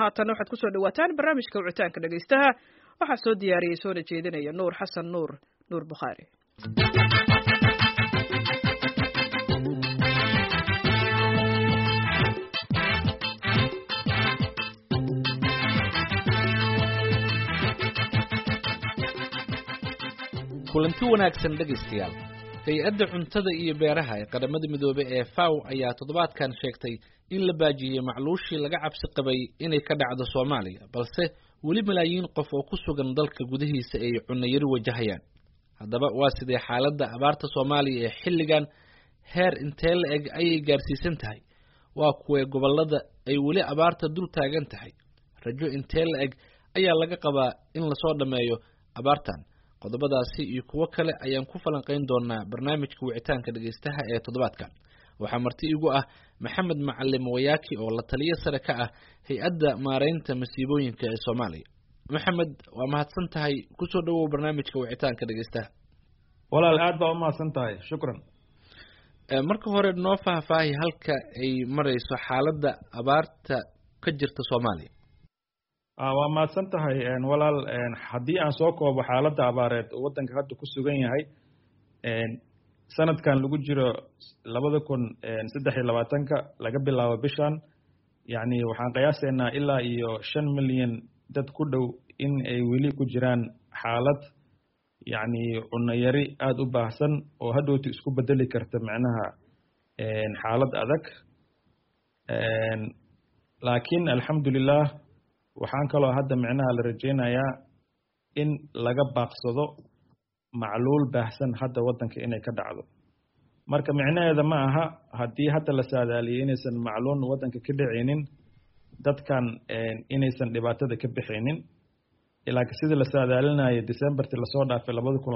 haatanna waxaad kusoo dhawaataan barnaamijka wicitaanka dhegaystaha waxaa soo diyaariyey soona jeedinaya nuur xasan nuur bukhaari. kulanti wanaagsan dhegaystayaal. hay-adda cuntada iyo beeraha ee qaramada midoobay ee FAO ayaa toddobaadkan sheegtay in la baajiyey macluushii laga cabsi qabay inay ka dhacdo Soomaaliya, balse weli malaayiin qof oo ku sugan dalka gudihiisa ay cunno yari wajahayaan. haddaba waa sidee xaaladda abaarta Soomaaliya ee xilligan, heer intee la eg ayay gaarsiisan tahay, waa kuwee gobollada ay weli abaarta dul taagan tahay, rajo intee la eg ayaa laga qabaa in lasoo dhameeyo abaartan. qodobadaasi iyo kuwo kale ayaan ku falanqayn doonaa barnaamijka wicitaanka dhagaystaha ee toddobaadkan. waxaa marti igu ah Maxamed Macallim Wayaaki oo la taliye sare ka ah hay-adda maareynta masiibooyinka ee Soomaaliya. Maxamed, waa mahadsan tahay, kusoo dhawow barnaamijka wicitaanka dhagaystaha. walaal aad baa u mahadsan tahay, shukran. marka hore noo faahfaahi halka ay marayso xaaladda abaarta ka jirta Soomaaliya. waa mahadsan tahay walaal. haddii aan soo koobo xaaladda abaareed oo waddanka hadda ku sugan yahay, sanadkan lagu jiro 2023 laga bilaabo bishan, yacni waxaan qiyaasaynaa ilaa iyo 5 milyan dad ku dhow in ay weli ku jiraan xaalad yacni cunno yari aada u baahsan oo hadhowti isku bedeli karta macnaha xaalad adag. laakiin alxamdulilah waxaan kaloo hadda micnaha la rajaynayaa in laga baaqsado macluul baahsan hadda waddanka inay ka dhacdo. marka micnaheeda ma aha haddii hadda la saadaaliyey inaysan macluul waddanka ka dhicaynin, dadkan inaysan dhibaatada ka bixaynin. ilaa sidii la saadaalinayay Decembertii lasoo dhaafay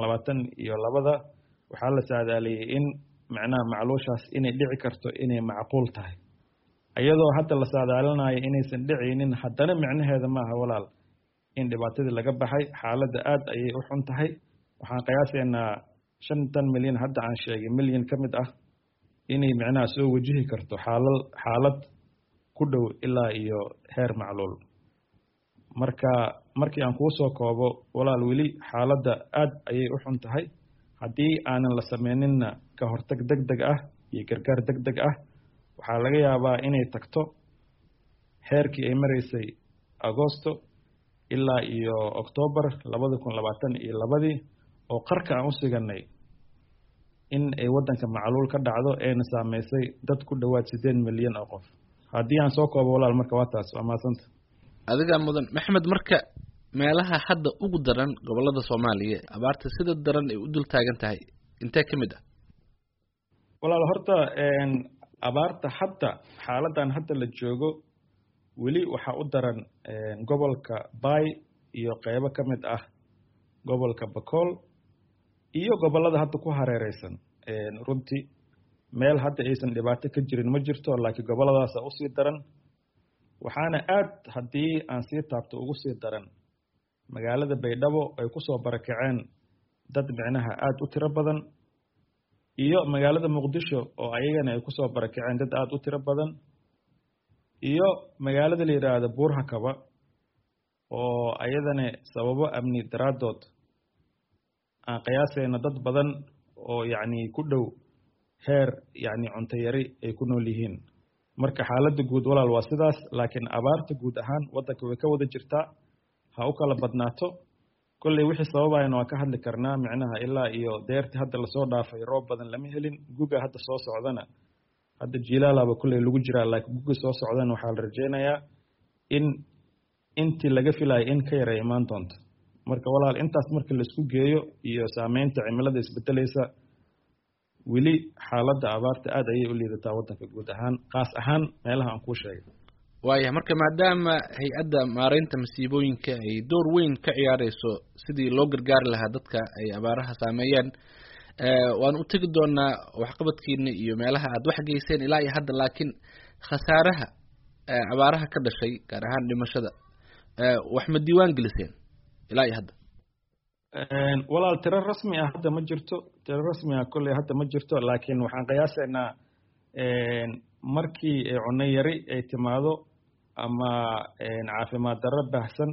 2022 waxaa la saadaaliyey in macnaha macluushaas inay dhici karto inay macquul tahay. iyadoo hadda la saadaalinayo inaysan dhicaynin, haddana micnaheeda ma aha walaal in dhibaatadii laga baxay. xaaladda aad ayay u xun tahay. waxaan qiyaasaynaa 5 milyan hadda aan sheegay milyan ka mid ah inay micnaha soo wajihi karto xaalad ku dhow ilaa iyo heer macluul. marka markii aan kuu soo koobo walaal, weli xaaladda aad ayay u xun tahay. haddii aanan la sameyninna ka hortag degdeg ah iyo gargaar degdeg ah, waxaa laga yaabaa inay tagto heerkii ay maraysay Agoosto ilaa iyo Oktoobar 2022 oo qarka aan u siganay in ay waddanka macluul ka dhacdo ayna saameysay dad ku dhowaad 8 milyan oo qof. haddii aan soo koobo walaal, marka waa taas. waa mahadsanta. adiga mudan Maxamed, marka meelaha hadda ugu daran gobollada Soomaaliya abaarta sida daran ay u dul taagan tahay intee ka mid ah? walaal horta abaarta hadda xaaladan hadda la joogo weli waxaa u daran gobolka Bay iyo qaybo ka mid ah gobolka Bakool iyo gobollada hadda ku hareereysan. runtii meel hadda aysan dhibaato ka jirin ma jirto, laakiin gobolladaas u sii daran. waxaana aad haddii aan sii taabto ugu sii daran magaalada Baydhabo ay ku soo barakaceen dad micnaha aad u tiro badan, iyo magaalada Muqdisho oo ayagana ay ku soo barakaceen dad aad u tiro badan, iyo magaalada la yiraahdo Buurhakaba oo ayadana sababo amni daraadood aan qiyaasayna dad badan oo yacni ku dhow heer yacni cunto yari ay ku nool yihiin. marka xaaladda guud walaal waa sidaas, laakiin abaarta guud ahaan waddanka way ka wada jirtaa, ha u kala badnaato. kolley wixii sababayna waa ka hadli karnaa, micnaha ilaa iyo deertii hadda lasoo dhaafay roob badan lama helin. guga hadda soo socdana hadda jiilaalaba kolley lagu jiraa, laakiin guga soo socdana waxaa la rajaynayaa in intii laga filayo in ka yar ay imaan doonto. marka walaal, intaas marka la isku geeyo iyo saameynta cimilada isbedelaysa, weli xaaladda abaarta aad ayay u liidataa waddanka guud ahaan, qaas ahaan meelaha aan kuu sheegay. waayahay, marka maadaama hay-adda maareynta masiibooyinka ay door weyn ka ciyaareyso sidii loo gargaari lahaa dadka ay abaaraha saameeyeen, waan u tegi doonaa waxqabadkiina iyo meelaha aad wax geyseen ilaa iyo hadda. laakiin khasaaraha abaaraha ka dhashay, gaar ahaan dhimashada, wax ma diiwaan geliseen ilaa iyo hadda? walaal, tiro rasmi ah hadda ma jirto. tiro rasmi ah kolley hadda ma jirto, laakiin waxaan qiyaasaynaa markii cunno yari ay timaado ama caafimaad darro baahsan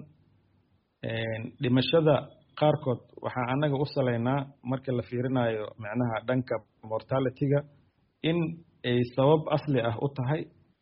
dhimashada qaarkood waxaa annaga u salaynaa marka la fiirinayo macnaha dhanka mortality-ga in ay sabab asli ah u tahay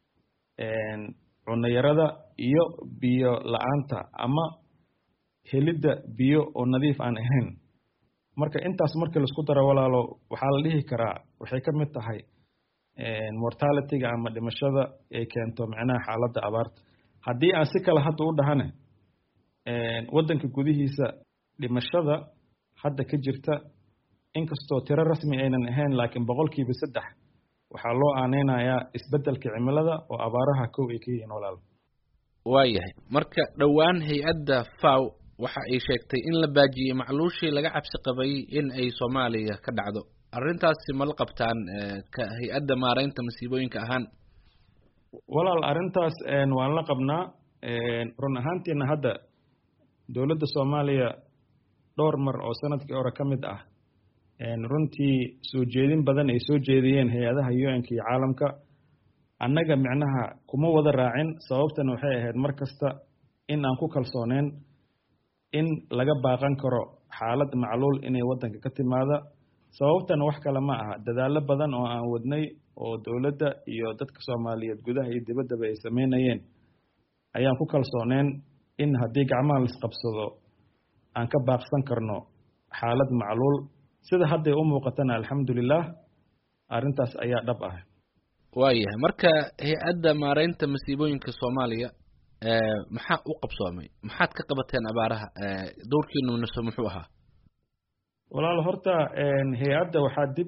cunayarada iyo biyo la-aanta ama helidda biyo oo nadiif aan ahayn. marka intaas markii laisku daro walaalo waxaa la dhihi karaa waxay ka mid tahay mortality-ga ama dhimashada ay keento macnaha xaaladda abaarta. haddii aan si kale hadda u dhahane waddanka gudihiisa dhimashada hadda ka jirta inkastoo tiro rasmi aynan ahayn laakiin 3% waxaa loo aaneynayaa isbeddelka cimilada oo abaaraha kow ay ka yihiin walaal. waayahay marka dhowaan hay-adda FAO waxa ay sheegtay in la baajiyey macluushii laga cabsi qabay in ay Soomaaliya ka dhacdo. arrintaasi ma la qabtaan ka hay-adda maareynta masiibooyinka ahaan? walaal arrintaas waan la qabnaa run ahaantiina hadda dowladda Soomaaliya dhowr mar oo sanadkii hore ka mid ah runtii soo jeedin badan ay soo jeediyeen hay-adaha UN iyo caalamka annaga macnaha kuma wada raacin. sababtana waxay ahayd mar kasta in aan ku kalsooneen in laga baaqan karo xaalad macluul inay waddanka ka timaada. sababtana wax kale ma aha dadaallo badan oo aan wadnay oo dowladda iyo dadka Soomaaliyeed gudaha iyo dibaddaba ay sameynayeen ayaan ku kalsooneen in haddii gacmaha la isqabsado aan ka baaqsan karno xaalad macluul. sida hadday u muuqatana alxamdulilah arrintaas ayaa dhab ah. waayahay marka hay-adda maareynta masiibooyinka Soomaaliya maxaa u qabsoomay? maxaad ka qabateen abaaraha? dowrkiinu naso muxuu ahaa? walaal horta hay-adda waxaa dib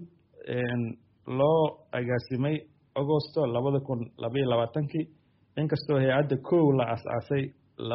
loo agaasimay Agosto 2022 inkastoo hay-adda kow la asaasay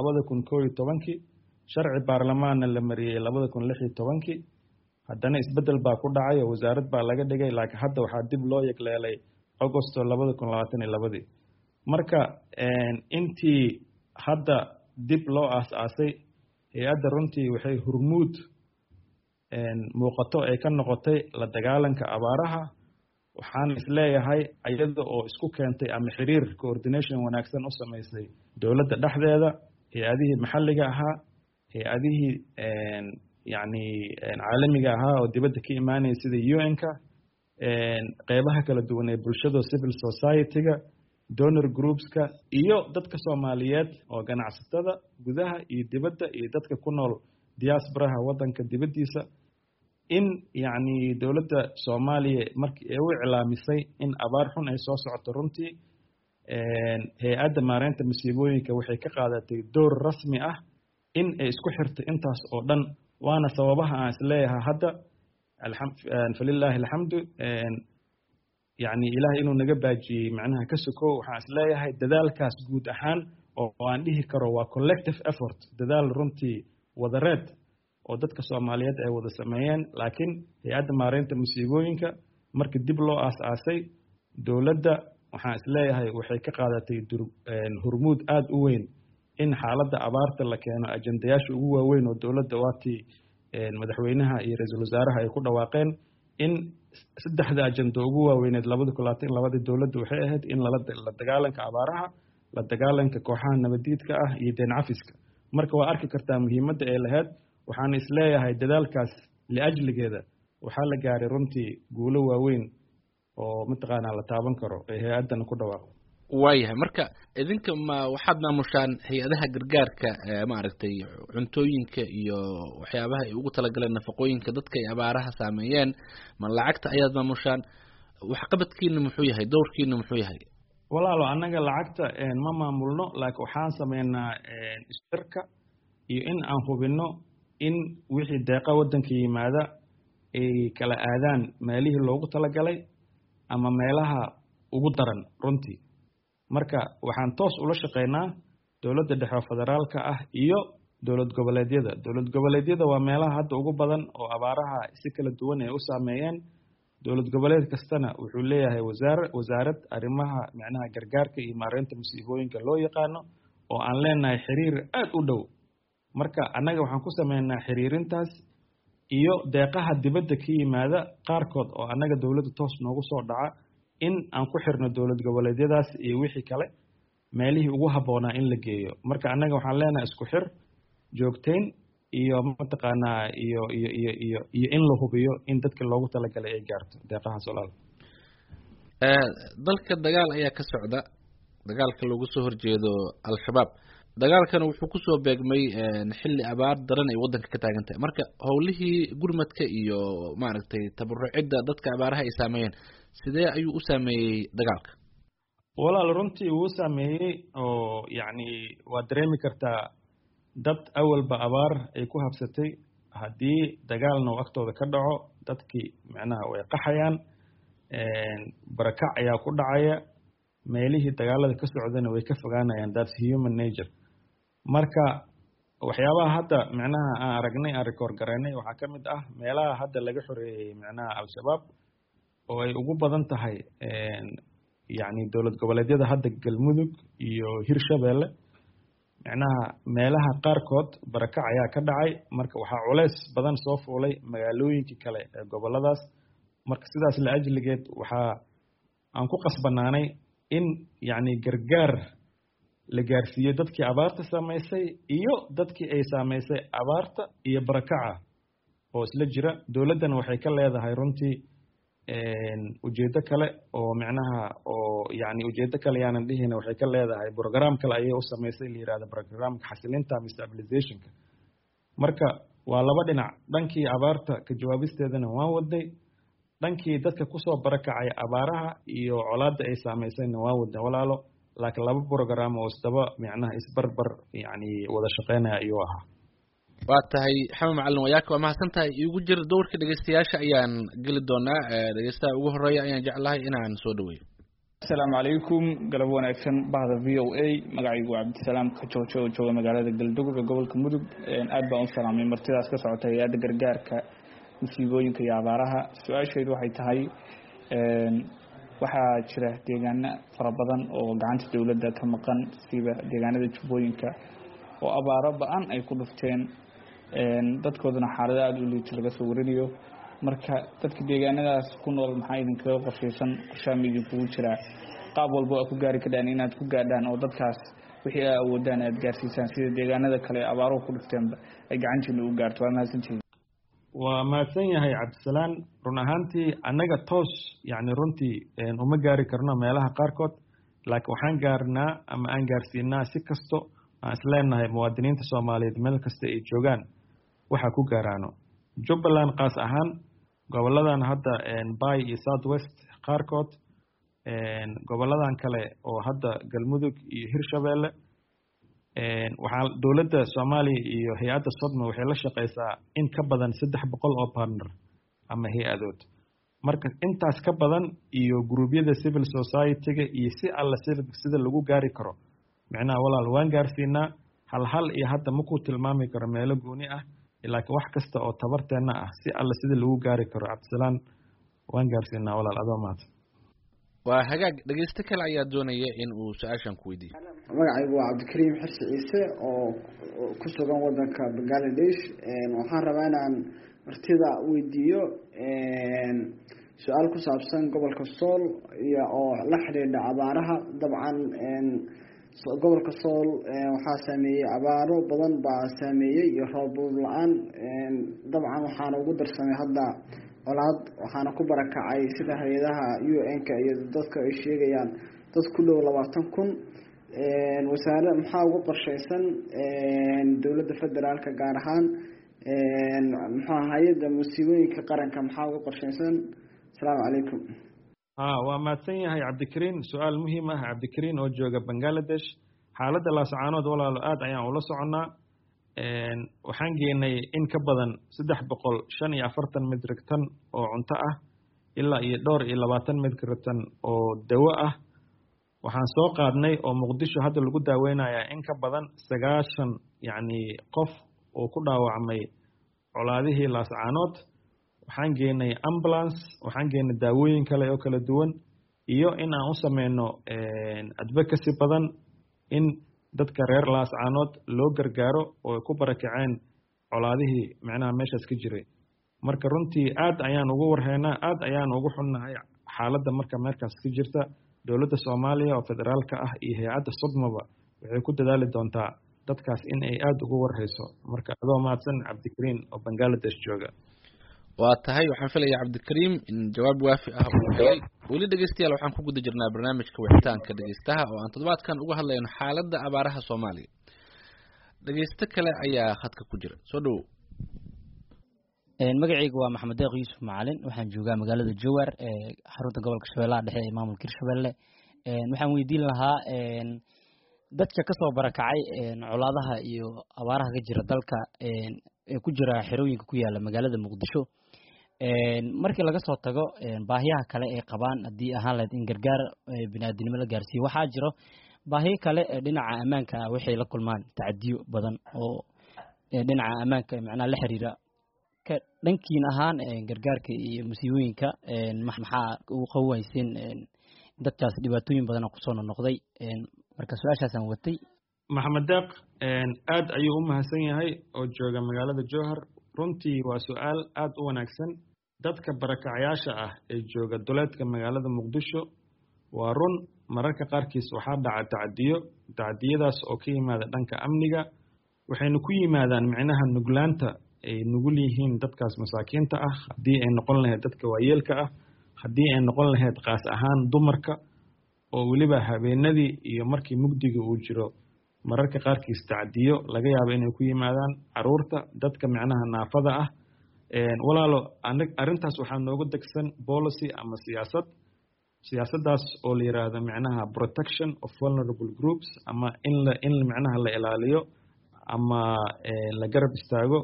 2011 sharci baarlamaanna la mariyay 2016 haddana isbeddel baa ku dhacay oo wasaarad baa laga dhigay laakiin hadda waxaa dib loo yegleelay Agosto 2022 marka intii hadda dib loo asaasay hay-adda runtii waxay hormuud muuqato ay ka noqotay la dagaalanka abaaraha. waxaan isleeyahay iyada oo isku keentay ama xiriir coordination wanaagsan u samaysay dowladda dhexdeeda hay-adihii maxalliga ahaa hay-adihii yacni caalamiga ahaa oo dibadda ka imaanaya sida UN-ka qeybaha kala duwan ee bulshada civil society-ga donor groups-ka iyo dadka Soomaaliyeed oo ganacsatada gudaha iyo dibadda iyo dadka ku nool diaspora-ha waddanka dibaddiisa in yacni dowladda Soomaaliya markii ay u iclaamisay in abaar xun ay soo socoto runtii hay-adda maareynta masiibooyinka waxay ka qaadatay door rasmi ah in ay isku xirto intaas oo dhan. waana sababaha aan isleeyahay hadda falilaahi alxamdu yacni ilaahay inuu naga baajiyey macnaha ka sokow waxaan isleeyahay dadaalkaas guud ahaan oo aan dhihi karo waa collective effort dadaal runtii wadareed oo dadka Soomaaliyeed ay wada sameeyeen. laakiin hay-adda maareynta masiibooyinka markii dib loo aas-aasay dowladda waxaan isleeyahay waxay ka qaadatay hormuud aad u weyn in xaaladda abaarta la keeno ajendayaasha ugu waaweyn oo dowladda waatii madaxweynaha iyo ra-iisul wasaaraha ay ku dhawaaqeen in 3 ajendo ugu waaweyneed 2022 dowladda waxay ahayd in la dagaalanka abaaraha la dagaalanka kooxaha nabadiidka ah iyo deen cafiska. marka waa arki kartaa muhiimadda ay lahayd. waxaan isleeyahay dadaalkaas liajligeeda waxaa la gaaray runtii guulo waaweyn oo mataqaanaa la taaban karo ee hay-addan ku dhawaaqo. waayahay marka idinka ma waxaad maamushaan hay-adaha gargaarka maaragtay cuntooyinka iyo waxyaabaha ay ugu talagaleen nafaqooyinka dadka ay abaaraha saameeyeen ma lacagta ayaad maamushaan? waxqabadkiina muxuu yahay? dowrkiina muxuu yahay? walaalo annaga lacagta ma maamulno laakiin waxaan sameynaa istirka iyo in aan hubinno in wixii deeqa waddanka yimaada ay kala aadaan meelihii loogu talagalay ama meelaha ugu daran runtii. marka waxaan toos ula shaqeynaa dowladda dhexe federaalka ah iyo dowlad goboleedyada. dowlad goboleedyada waa meelaha hadda ugu badan oo abaaraha si kala duwan ay u saameeyeen. dowlad goboleed kastana wuxuu leeyahay wasaarad arrimaha macnaha gargaarka iyo maareynta masiibooyinka loo yaqaano oo aan leenahay xiriir aad u dhow. marka annaga waxaan ku sameynaa xiriirintaas iyo deeqaha dibadda ka yimaada qaarkood oo annaga dowladda toos noogu soo dhaca in aan ku xirno dowlad goboleedyadaas iyo wixii kale meelihii ugu habboonaa in la geeyo marka annaga waxaan leenahay isku xir joogtayn iyo mataqaanaa iyo in la hubiyo in dadka loogu talagalay ay gaarto deeqahaas walaal dalka dagaal ayaa ka socda dagaalka loogu soo horjeedo al-shabaab dagaalkan wuxuu kusoo beegmay xilli abaar daran ay waddanka ka taagan tahay marka howlihii gurmadka iyo maaragtay tabarucidda dadka abaaraha ay saameeyeen sidee ayuu u saameeyey dagaalka walaal runtii wuu saameeyey oo yacni waad dareemi kartaa dad awalba abaar ay ku habsatay haddii dagaalna uu agtooda ka dhaco dadkii macnaha way qaxayaan barakac ayaa ku dhacaya meelihii dagaalada ka socdana way ka fogaanayaan that's human nature marka waxyaabaha hadda macnaha aan aragnay aan record garaynay waxaa ka mid ah meelaha hadda laga xoreeyey macnaha al-shabaab oo ay ugu badan tahay yacni dowlad goboleedyada hadda galmudug iyo hirshabeelle macnaha meelaha qaarkood barakac ayaa ka dhacay marka waxaa culays badan soo fuulay magaalooyinkii kale ee goboladaas marka sidaas la ajligeed waxaa aan ku qasbanaanay in yacni gargaar la gaarsiiyo dadkii abaarta saamaysay iyo dadkii ay saamaysay abaarta iyo barakaca oo isla jira dowladdana waxay ka leedahay runtii ujeeddo kale oo macnaha oo yacni ujeeddo kale yaanan dhihina waxay ka leedahay program kale ayay u samaysay la yihahdo programka xasilinta ama stabilizationka marka waa laba dhinac dhankii abaarta ka jawaabisteedana waan wadnay dhankii dadka kusoo barakacay abaaraha iyo colaadda ay saamaysayna waan wadnay walaalo laakiin laba program oo isdaba macnaha isbarbar yacni wada shaqeynaya ayuu ahaa waa tahay xamed macalin wayaaka waa mahadsan tahay igu jir dowrka dhegeystayaasha ayaan geli doonaa dhegeystaha ugu horeeya ayaan jeclahay inaan soo dhaweeyo asalaamu calaykum galab wanaagsan bahda v o a magacaygu waa cabdisalaam kajoojo oo jooga magaalada galdogob ee gobolka mudug aad baan u salaamay martidaas ka socota hay-adda gargaarka musiibooyinka iyo abaaraha su-aashaydu waxay tahay waxaa jira deegaano fara badan oo gacanta dowladda ka maqan siba deegaanada jubbooyinka oo abaaro ba-an ay ku dhufteen dadkooduna xaalado aada u liito laga soo warinayo marka dadka deegaanadaas ku nool maxaa idinkaga qorshaysan qorshaama idinkugu jiraa qaab walbo a ku gaari kadhaan inaad ku gaadhaan oo dadkaas wixii a awoodaan aad gaarsiisaan sida deegaanada kale abaaruhu ku dhufteenba ay gacantiina u gaarto waa mahadsantihiin waa mahadsan yahay cabdisalaan run ahaantii annaga toos yacni runtii uma gaari karno meelaha qaarkood laakiin waxaan gaarnaa ama aan gaarsiinaa si kasto aan isleenahay muwaadiniinta soomaaliyeed meel kasta ay joogaan waxaa ku gaaraano jubbaland qaas ahaan goboladan hadda bay iyo south west qaarkood goboladan kale oo hadda galmudug iyo hirshabeelle waxaa dowladda soomaaliya iyo hay-adda sodma waxay la shaqeysaa in ka badan 300 oo partner ama hay-adood marka intaas ka badan iyo gruubyada civil society-ga iyo si alla sida lagu gaari karo macnaha walaal waan gaarsiinaa hal iyo hadda ma ku tilmaami karo meelo gooni ah laakiin wax kasta oo tabarteena ah si alla sida lagu gaari karo cabdisalaan waan gaarsiinaa walaal adoo mahadsan waa hagaag dhegeysto kale ayaa doonaya in uu su-aashan ku weydiiyo magacaygu waa cabdikariim xirsi ciise oo ku sugan wadanka bangladesh waxaan rabaa inaan martida weydiiyo su-aal ku saabsan gobolka sool iyo oo la xidhiidha abaaraha dabcan gobolka sool waxaa saameeyey abaaro badan baa saameeyey iyo roob la-aan dabcan waxaana ugu darsamay hadda colaad waxaana ku barakacay sida hay-adaha UN-ka iyo dadka ay sheegayaan dad ku dhow 20,000 wasaare maxaa ugu qorshaysan dowladda federaalka gaar ahaan maxaa hay-adda musiibooyinka qaranka maxaa ugu qorshaysan asalaamu calaykum waa mahadsan yahay cabdikariin su-aal muhiim ah cabdikariin oo jooga bangladesh xaaladda laasacaanood walaalo aad ayaan ula soconnaa waxaan geenay in ka badan 345 metrik tan oo cunto ah ilaa iyo dhowr iyo 20 metrik tan oo dawo ah waxaan soo qaadnay oo muqdisho hadda lagu daaweynayaa in ka badan 90 yacni qof oo ku dhaawacmay colaadihii laasacaanood waxaan geenay ambulance waxaan geenay daawooyin kale oo kala duwan iyo in aan u sameyno advocacy badan in dadka reer laascaanood loo gargaaro oo ku barakaceen colaadihii macnaha meeshaas ka jiray marka runtii aad ayaan ugu warheynaa aad ayaan ugu xunnahay xaaladda marka meerkaas ka jirta dowladda Soomaaliya oo federaalka ah iyo hay'adda Sodmaba waxay ku dadaali doontaa dadkaas in ay aad ugu warhayso. Marka adoo mahadsan Cabdikariin oo Bangladesh jooga. waa tahay waxaan filayaa Cabdikariim in jawaab waafi ah uu helay. weli dhegeystayaal waxaan ku guda jirnaa barnaamijka wixitaanka dhegeystaha oo aan toddobaadkan uga hadlayno xaaladda abaaraha Soomaaliya. dhegeysto kale ayaa khadka ku jira. soo dhawow. magacaygu waa Maxamed Deeq Yuusuf Macalin, waxaan joogaa magaalada Jowhar ee xarunta gobolka Shabeellaha Dhexe ee maamulka Hirshabelle. waxaan weydiin lahaa dadka ka soo barakacay colaadaha iyo abaaraha ka jira dalka ee ku jira xerooyinka ku yaala magaalada Muqdisho, markii laga soo tago baahiyaha kale ee qabaan haddii ahaan lahayd in gargaar bini'aadanimo la gaarsiiyo, waxaa jiro baahiyo kale ee dhinaca ammaanka ah waxay la kulmaan tacadiyo badan oo dhinaca ammaanka macnaha la xiriira. dhankiin ahaan gargaarka iyo musiibooyinka maxaa ugu qawayseen dadkaas dhibaatooyin badan oo kusoo noqday? marka su-aashaasaan watay. Maxamed Deeq aad ayuu u mahadsan yahay oo jooga magaalada Jowhar. runtii waa su'aal aad u wanaagsan. dadka barakacayaasha ah ee jooga duleedka magaalada Muqdisho waa run mararka qaarkiis waxaa dhaca tacadiyadaas oo ka yimaada dhanka amniga, waxayna ku yimaadaan micnaha nuglaanta ay nugul yihiin dadkaas masaakiinta ah, haddii ay noqon lahayd dadka waayeelka ah, haddii ay noqon lahayd qaas ahaan dumarka oo weliba habeenadii iyo markii mugdiga uu jiro mararka qaarkiis tacadiyo laga yaabo inay ku yimaadaan caruurta, dadka micnaha naafada ah. walaalo arrintaas waxaa nooga degsan policy ama siyaasaddaas oo la yiraahdo micnaha protection of vulnerable groups, ama in micnaha la ilaaliyo ama la garab istaago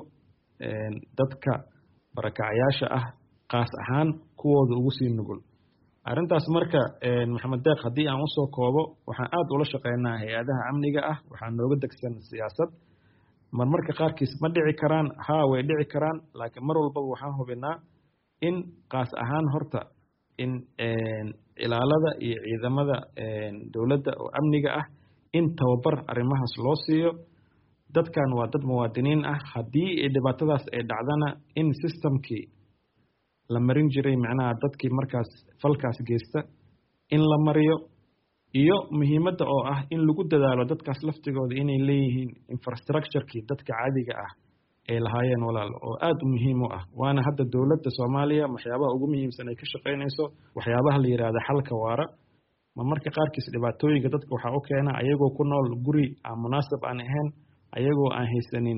dadka barakacayaasha ah qaas ahaan kuwooda ugu sii nugul. arrintaas marka Maxamed Deeq haddii aan usoo koobo, waxaan aad ula shaqeynaa hay-adaha amniga ah, waxaa nooga degsan siyaasad. marmarka qaarkiis ma dhici karaan, way dhici karaan, laakiin mar walbaba waxaan hubinaa in qaas ahaan horta in ilaalada iyo ciidamada dowladda oo amniga ah in tababar arrimahaas loo siiyo. dadkan waa dad muwaadiniin ah, haddii dhibaatadaas ay dhacdana in systemkii la marin jiray macnaha dadkii markaas falkaas geysta in la mariyo, iyo muhiimadda oo ah in lagu dadaalo dadkaas laftigooda inay leeyihiin infrastructure-kii dadka caadiga ah ay lahaayeen walaalo, oo aad u muhiim u ah. waana hadda dowladda Soomaaliya waxyaabaha ugu muhiimsan ay ka shaqeynayso waxyaabaha la yiraahdo xalka waara. marmarka qaarkiis dhibaatooyinka dadka waxaa u keena ayagoo ku nool guri aan munaasab aan ahayn, ayagoo aan haysanin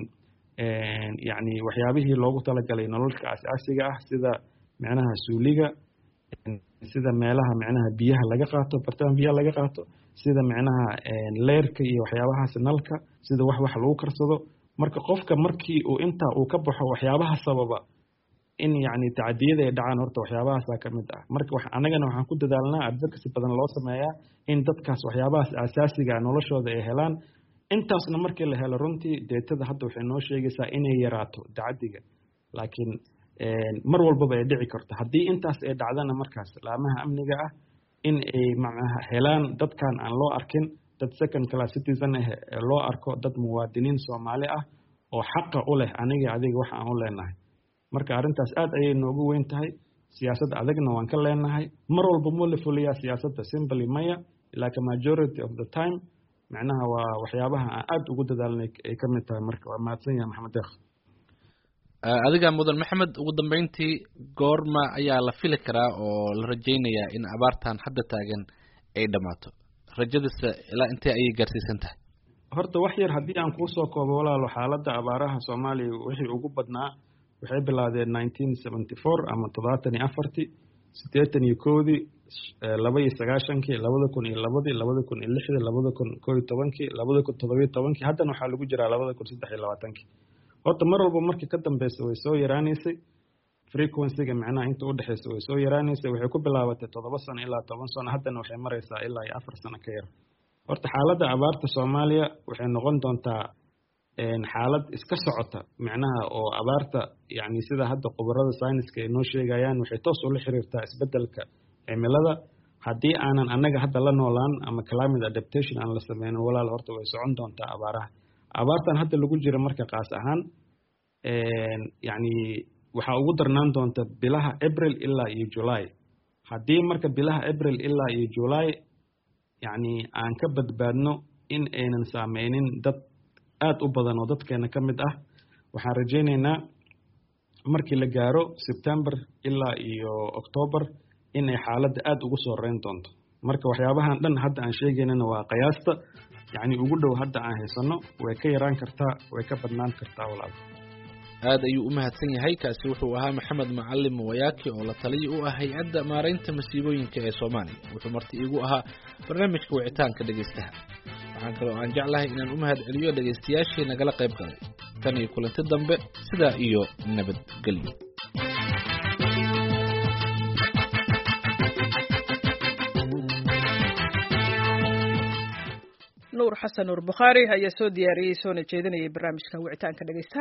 yacni waxyaabihii loogu talagalay nololka asaasiga ah sida micnaha suuliga, sida meelaha micnaha biyaha laga qaato, bartaan biyaha laga qaato, sida micnaha leerka iyo waxyaabahaas nalka, sida wax lagu karsado. marka qofka markii uu inta uu ka baxo waxyaabaha sababa in yacni tacadiyada ay dhacaan, horta waxyaabahaasa ka mid ah. marka anagana waxaan ku dadaalnaa advocacy badan loo sameeyaa in dadkaas waxyaabahaas asaasiga noloshooda ay helaan. intaasna markii la helo runtii deetada hadda waxay noo sheegaysaa inay yaraato tacadiga, laakiin mar walbaba ay dhici karto. haddii intaas ay dhacdana markaas laamaha amniga ah in ay macnaha helaan dadkan aan loo arkin dad second class citizen ah, loo arko dad muwaadiniin Soomaali ah oo xaqa u leh aniga adiga waxa aan u leenahay. marka arrintaas aad ayay noogu weyn tahay. siyaasad adagna waan ka leenahay. mar walba ma la fuliyaa siyaasadda simply maya, laakiin majority of the time macnaha waa waxyaabaha aan aad ugu dadaalnay ay ka mid tahay. marka waa mahadsan yahay Maxamed Deeq. adiga mudan Maxamed, ugu dambeyntii goorma ayaa la fili karaa oo la rajaynayaa in abaartan hadda taagan ay dhamaato? rajadiisa ilaa intee ayay gaarsiisan tahay? horta wax yar haddii aan kuu soo koobo walaalo, xaaladda abaaraha Soomaaliya wixii ugu badnaa waxay bilaadeen 1974 ama 74, 81, 92, 2002, 2006, 2011, 2017, haddana waxaa lagu jiraa 2023. horta mar walba markii ka dambaysa way soo yaraanaysay, frequency-ga macnaha inta u dhaxaysa way soo yaraanaysay. waxay ku bilaabatay 7 sano ilaa 10 sano, haddana waxay maraysaa ilaa 4 sano ka yar. horta xaaladda abaarta Soomaaliya waxay noqon doontaa xaalad iska socota macnaha oo abaarta yacni sida hadda khubarada sayniska ay noo sheegayaan waxay toos ula xiriirtaa isbeddelka cimilada. haddii aanan annaga hadda la noolaan ama climate adaptation aan la sameynin walaal, horta way socon doontaa abaartan hadda lagu jira. marka qaas ahaan yacni waxaa ugu darnaan doonta bilaha April ilaa iyo July. haddii marka bilaha April ilaa iyo July yacni aan ka badbaadno in aynan saameynin dad aad u badan oo dadkeena ka mid ah. waxaan rajaynaynaa markii la gaaro September ilaa iyo October in ay xaaladda aad ugu soo reyn doonto. marka waxyaabahan dhan hadda aan sheegaynana waa qiyaasta, yacni ugu dhow hadda aan haysano. way ka yaraan kartaa, way ka badnaan kartaa walaal. aad ayuu u mahadsan yahay. kaasi wuxuu ahaa Maxamed Macalin Wayaaki oo la taliye u ah hay'adda maareynta masiibooyinka ee Soomaaliya. wuxuu marti igu ahaa barnaamijka wicitaanka dhageystaha. waxaan kaloo aan jeclahay inaan u mahad celiyo dhageystayaashii nagala qayb galay. tan iyo kulanti dambe, sidaa iyo nabadgelyo. nuur xasan nuur bukhaari ayaa soo diyaariyey soona jeedinayay barnaamijka wicitaanka dhageystaha.